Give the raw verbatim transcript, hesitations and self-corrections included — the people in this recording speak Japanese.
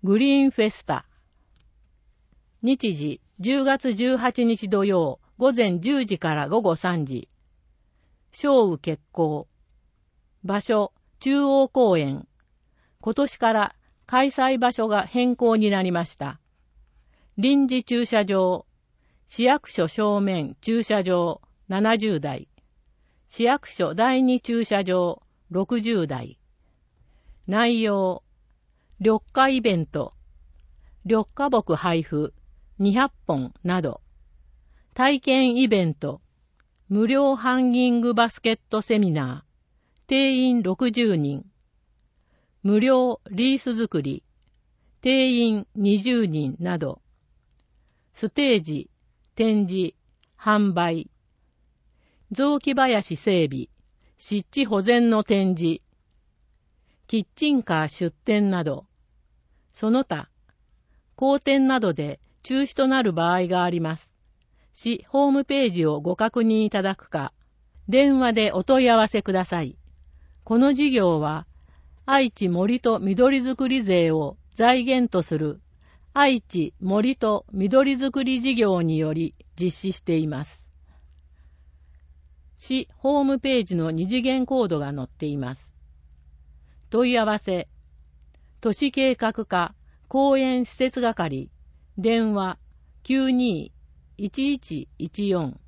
グリーンフェスタ。日時じゅうがつじゅうはちにち土曜午前じゅうじから午後さんじ。正雨決行。場所中央公園。今年から開催場所が変更になりました。臨時駐車場。市役所正面駐車場ななじゅうだい。市役所第二駐車場ろくじゅうだい。内容。緑化イベント。緑化木配布にひゃっぽんなど。体験イベント。無料ハンギングバスケットセミナー。定員ろくじゅうにん。無料リース作り。定員にじゅうにんなど。ステージ、展示、販売。雑木林整備、湿地保全の展示。キッチンカー出店など。その他、公展などで中止となる場合があります。市ホームページをご確認いただくか、電話でお問い合わせください。この事業は、愛知森と緑づくり税を財源とする愛知森と緑づくり事業により実施しています。市ホームページの二次元コードが載っています。問い合わせ、都市計画課公園施設係、電話 きゅうにーいちいちいちよん